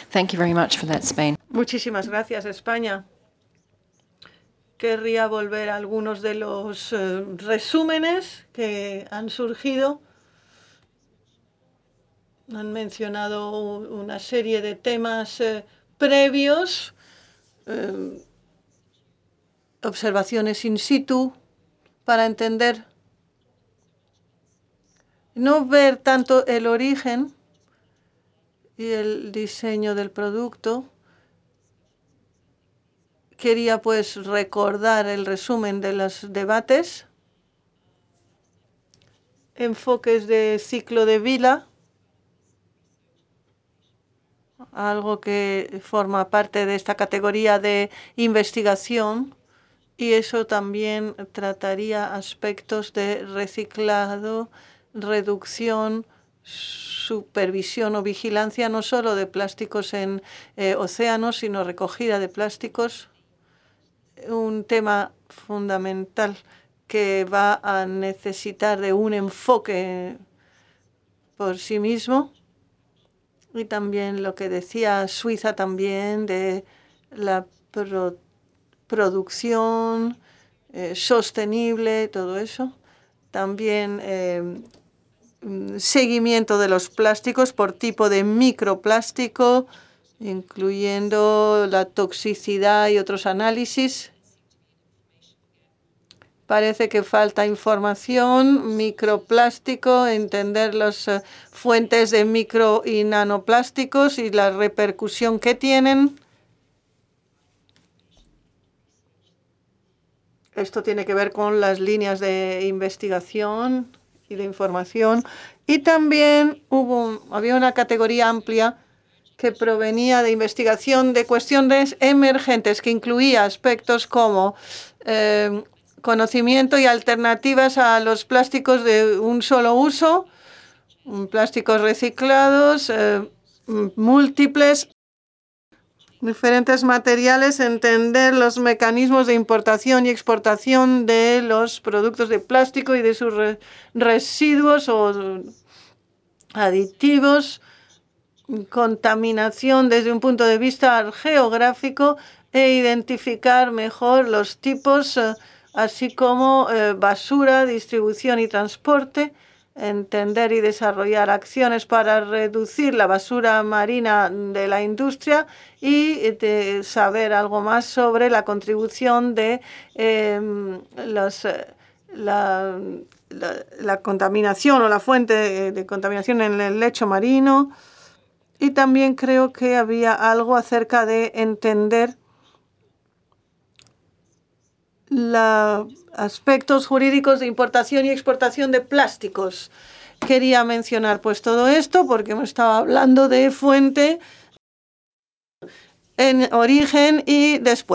Thank you very much for that, Spain. Muchísimas gracias, España. Querría volver a algunos de los resúmenes que han surgido. Han mencionado una serie de temas previos, observaciones in situ, para entender, no ver tanto el origen y el diseño del producto. Quería pues recordar el resumen de los debates, enfoques de ciclo de vida, algo que forma parte de esta categoría de investigación, y eso también trataría aspectos de reciclado, reducción, supervisión o vigilancia, no solo de plásticos en océanos, sino recogida de plásticos. Un tema fundamental que va a necesitar de un enfoque por sí mismo. Y también lo que decía Suiza también de la producción sostenible, todo eso. También seguimiento de los plásticos por tipo de microplástico, incluyendo la toxicidad y otros análisis. Parece que falta información, microplástico, entender las fuentes de micro y nanoplásticos y la repercusión que tienen. Esto tiene que ver con las líneas de investigación y de información. Y también había una categoría amplia que provenía de investigación de cuestiones emergentes, que incluía aspectos como conocimiento y alternativas a los plásticos de un solo uso, plásticos reciclados, múltiples, diferentes materiales, entender los mecanismos de importación y exportación de los productos de plástico y de sus residuos o aditivos, contaminación desde un punto de vista geográfico e identificar mejor los tipos, así como basura, distribución y transporte, entender y desarrollar acciones para reducir la basura marina de la industria y de saber algo más sobre la contribución de la contaminación o la fuente de contaminación en el lecho marino. Y también creo que había algo acerca de entender los aspectos jurídicos de importación y exportación de plásticos. Quería mencionar pues todo esto porque me estaba hablando de fuente, en origen y después.